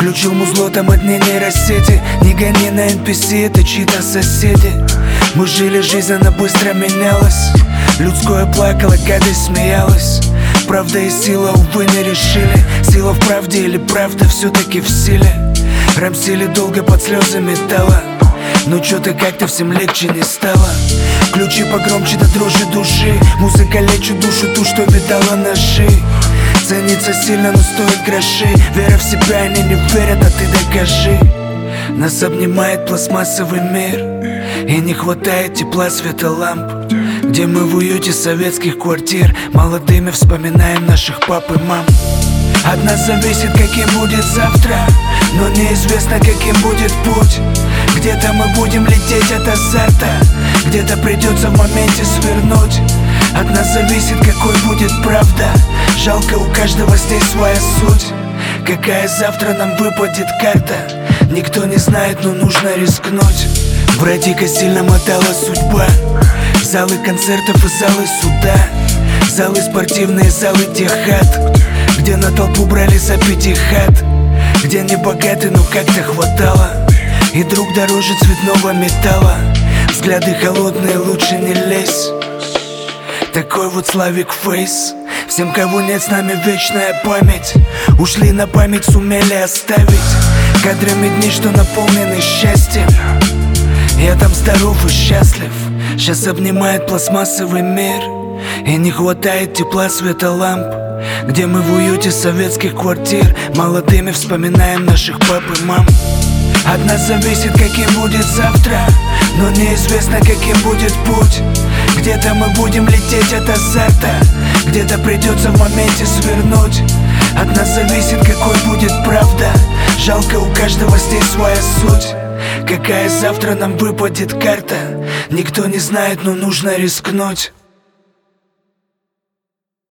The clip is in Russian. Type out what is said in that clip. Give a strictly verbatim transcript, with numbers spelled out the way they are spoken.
Включил музло, там одни нейросети. Не гони на эн пи си, это чьи-то соседи. Мы жили, жизнь, она быстро менялась. Людское плакало, гадость смеялась. Правда и сила, увы, не решили. Сила в правде или правда все-таки в силе. Рамсили долго под слезы металла. Но чё-то как-то всем легче не стало. Ключи погромче до дрожи души. Музыка лечит душу, ту, что видала ножи. Ценится сильно, но стоит гроши. Вера в себя, они не верят, а ты докажи. Нас обнимает пластмассовый мир, и не хватает тепла, света ламп. Где мы в уюте советских квартир, молодыми вспоминаем наших пап и мам. От нас зависит, каким будет завтра, но неизвестно, каким будет путь. Где-то мы будем лететь от азарта, где-то придется в моменте свернуть. От нас зависит, какой будет правда. Жалко, у каждого здесь своя суть. Какая завтра нам выпадет карта, никто не знает, но нужно рискнуть. В Радика сильно мотала судьба. Залы концертов и залы суда, залы спортивные, залы тех хат, где на толпу брали за пятихат, где не богаты, но как-то хватало. И друг дороже цветного металла. Взгляды холодные, лучше не лезь. Такой вот Славик Фейс. Всем, кого нет, с нами вечная память. Ушли на память, сумели оставить кадрами дни, что наполнены счастьем. Я там здоров и счастлив. Сейчас обнимает пластмассовый мир, и не хватает тепла, света ламп. Где мы в уюте советских квартир, молодыми вспоминаем наших пап и мам. От нас зависит, каким будет завтра, но неизвестно, каким будет путь. Где-то мы будем лететь от азарта, где-то придется в моменте свернуть. От нас зависит, какой будет правда. Жалко, у каждого здесь своя суть. Какая завтра нам выпадет карта, никто не знает, но нужно рискнуть.